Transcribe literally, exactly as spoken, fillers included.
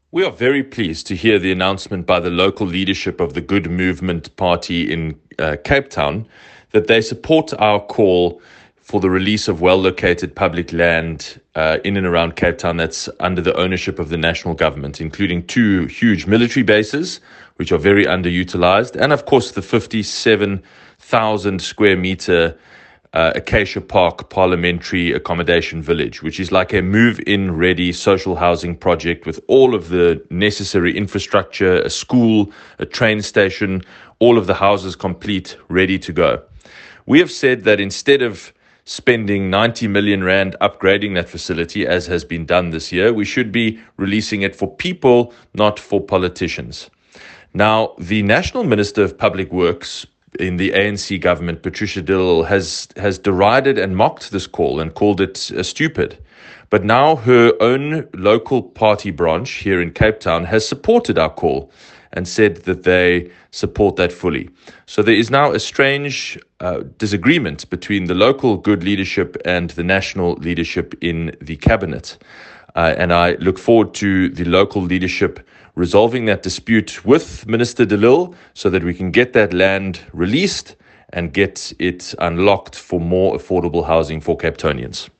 We are very pleased to hear the announcement by the local leadership of the Good Movement Party in uh, Cape Town that they support our call for the release of well-located public land uh, in and around Cape Town that's under the ownership of the national government, including two huge military bases, which are very underutilized, and of course the fifty-seven thousand square meter uh, Acacia Park Parliamentary Accommodation Village, which is like a move-in ready social housing project with all of the necessary infrastructure, a school, a train station, all of the houses complete, ready to go. We have said that instead of spending ninety million rand upgrading that facility, as has been done this year, we should be releasing it for people, not for politicians. Now, the National Minister of Public Works in the A N C government, Patricia de Lille, has, has derided and mocked this call and called it uh, stupid. But now her own local party branch here in Cape Town has supported our call and said that they support that fully. So there is now a strange uh, disagreement between the local good leadership and the national leadership in the cabinet. Uh, and I look forward to the local leadership resolving that dispute with Minister de Lille so that we can get that land released and get it unlocked for more affordable housing for Capetonians.